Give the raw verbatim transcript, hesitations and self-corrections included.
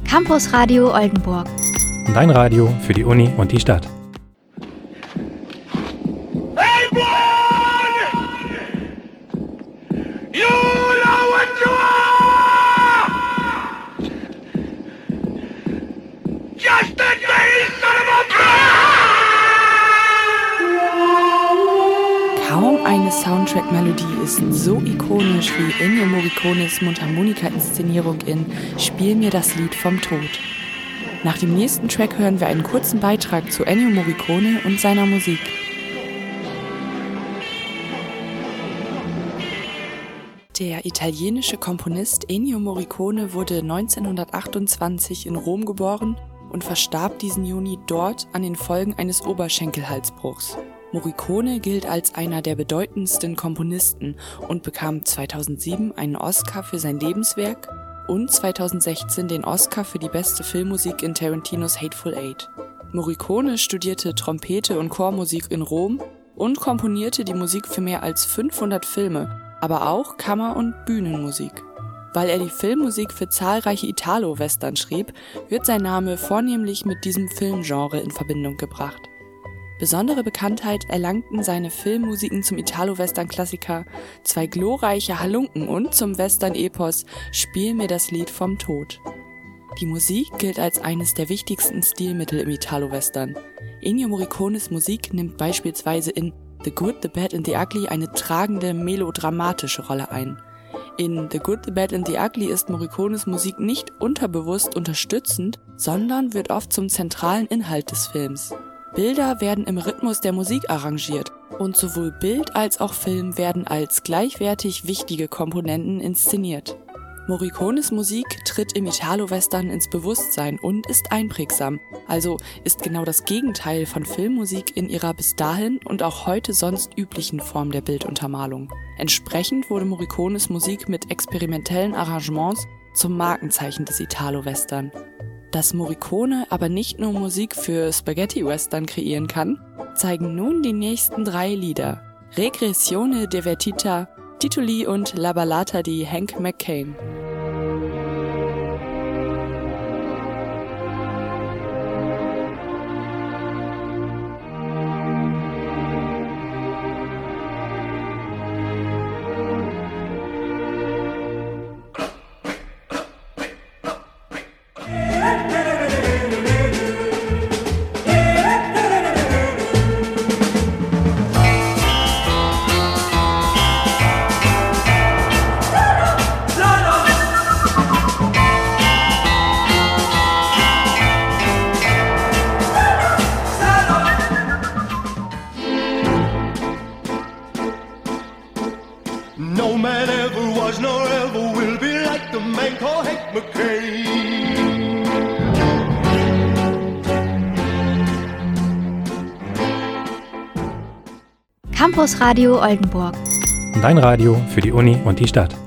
Campus Radio Oldenburg. Dein Radio für die Uni und die Stadt. Hey boy! You know what you are! Just a dirty son of a bitch! Kaum eine Soundtrack-Melodie ist so ikonisch wie Ennio Morricones Mundharmonika-Inszenierung in Spiel mir das Lied vom Tod. Nach dem nächsten Track hören wir einen kurzen Beitrag zu Ennio Morricone und seiner Musik. Der italienische Komponist Ennio Morricone wurde neunzehnhundertachtundzwanzig in Rom geboren und verstarb diesen Juni dort an den Folgen eines Oberschenkelhalsbruchs. Morricone gilt als einer der bedeutendsten Komponisten und bekam zweitausendsieben einen Oscar für sein Lebenswerk und zweitausendsechzehn den Oscar für die beste Filmmusik in Tarantinos Hateful Eight. Morricone studierte Trompete und Chormusik in Rom und komponierte die Musik für mehr als fünfhundert Filme, aber auch Kammer- und Bühnenmusik. Weil er die Filmmusik für zahlreiche Italo-Western schrieb, wird sein Name vornehmlich mit diesem Filmgenre in Verbindung gebracht. Besondere Bekanntheit erlangten seine Filmmusiken zum Italo-Western-Klassiker Zwei glorreiche Halunken und zum Western-Epos Spiel mir das Lied vom Tod. Die Musik gilt als eines der wichtigsten Stilmittel im Italo-Western. Ennio Morricones Musik nimmt beispielsweise in The Good, the Bad and the Ugly eine tragende, melodramatische Rolle ein. In The Good, the Bad and the Ugly ist Morricones Musik nicht unterbewusst unterstützend, sondern wird oft zum zentralen Inhalt des Films. Bilder werden im Rhythmus der Musik arrangiert und sowohl Bild als auch Film werden als gleichwertig wichtige Komponenten inszeniert. Morricones Musik tritt im Italo-Western ins Bewusstsein und ist einprägsam, also ist genau das Gegenteil von Filmmusik in ihrer bis dahin und auch heute sonst üblichen Form der Bilduntermalung. Entsprechend wurde Morricones Musik mit experimentellen Arrangements zum Markenzeichen des Italo-Western. Dass Morricone aber nicht nur Musik für Spaghetti-Western kreieren kann, zeigen nun die nächsten drei Lieder: Regressione divertita, Titoli und La Ballata di Hank McCain. No man ever was nor ever will be like the man called Hank McCain. Campus Radio Oldenburg. Dein Radio für die Uni und die Stadt.